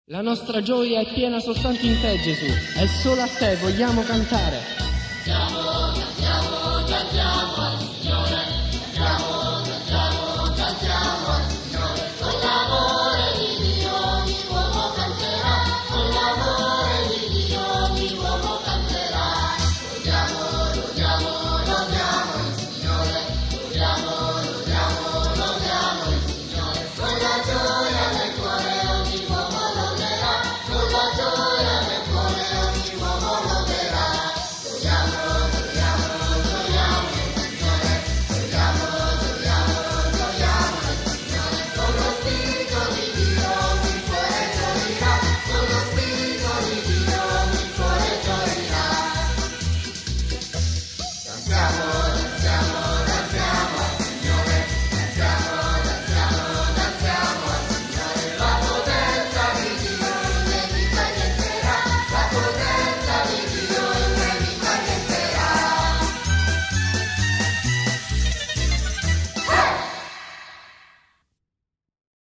La nostra gioia è piena soltanto in te, Gesù, e solo a te vogliamo cantare. Cantiamo, cantiamo.